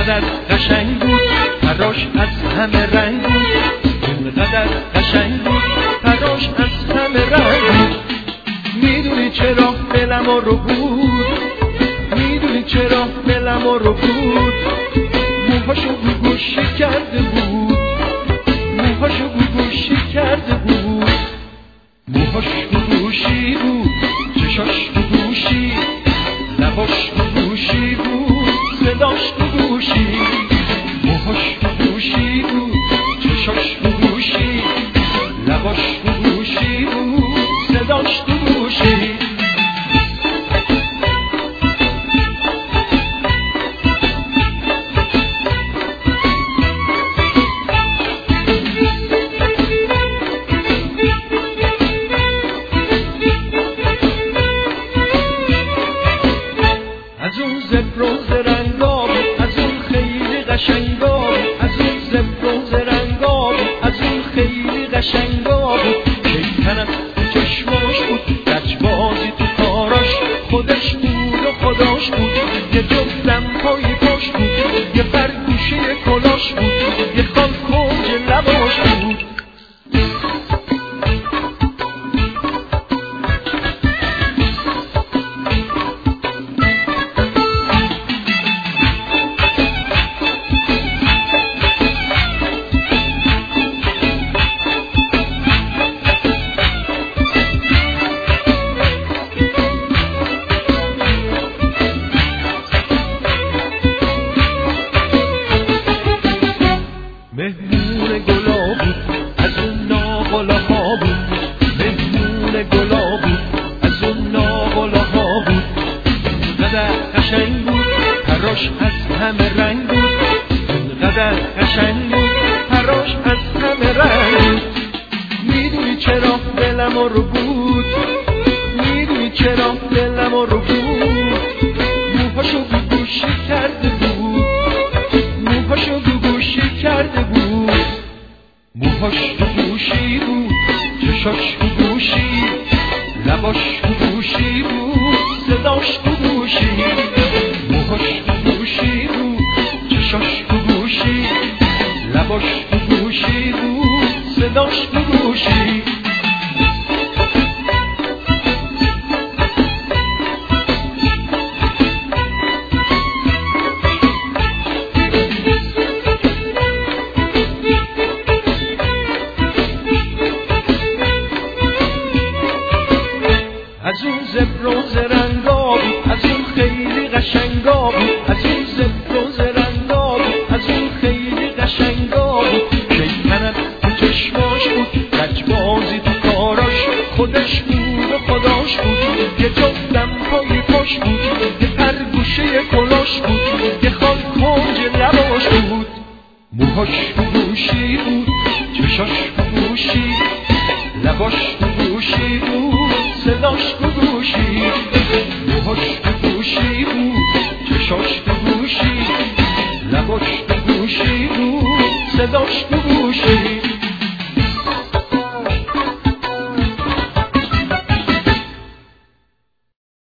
اینقدر قشنگ بود تراش از همه رنگ بود، اینقدر قشنگ بود تراش از همه رنگ بود. میدونی چرا دلم رو بود، میدونی چرا دلم رو بود، موهاشو گوگوشی کرده بود، موهاشو گوگوشی کرده بود، موهاش گوگوشی بود، چشاش گوگوشی، لباش گوگوشی بود، صداش گوگوشی، موهاش گوگوشی بود، چشاش گوگوشی، لباش گوگوشی بود، صداش گوگوشی. از اون زبر و زرنگا بود، از اون خیلی قشنگا بود، از اون زبر و زرنگا بود، از اون خیلی قشنگا بود. شیطنت تو چشماش بود، لجبازی تو کاراش، خودش بود و خداش بود. یه جفتم پای پاش بود، یه برگوشه کلاش بود، یه خال کنج لباش بود. مهمون گلا بود از اون ناقلاها بود، مهمون گلا بود از اون ناقلاها بود. اینقدر قشنگ بود تراش از همه رنگ بود، اینقدر قشنگ بود تراش از همه رنگ بود. میدونی چرا دلم رو بود، میدونی چرا دلم رو بود، موهاشو گوگوشی کرده بود، موهاشو گوگوشی کرده بود، موهاش گوگوشی بود، چشاش گوگوشی، لباش گوگوشی بود، صداش گوگوشی، موهاش گوگوشی بود، چشاش گوگوشی، لباش گوگوشی بود، صداش گوگوشی. از اون زبر و زرنگا بود، از اون خیلی قشنگا بود، از اون زبر و زرنگا بود، از اون خیلی قشنگا بود. شیطنت تو چشماش بود، لجبازی تو کاراش، خودش بود و خداش بود. یه جفتم پای پاش بود، یه پرگوشه کلاش بود، یه خال کنج لباش بود. موهاش گوگوشی بود، چشاش گوگوشی، لباش گوگوشی بود، صداش گوگوشی، موهاش گوگوشی بود، چشاش گوگوشی، لباش گوگوشی بود، صداش گوگوشی.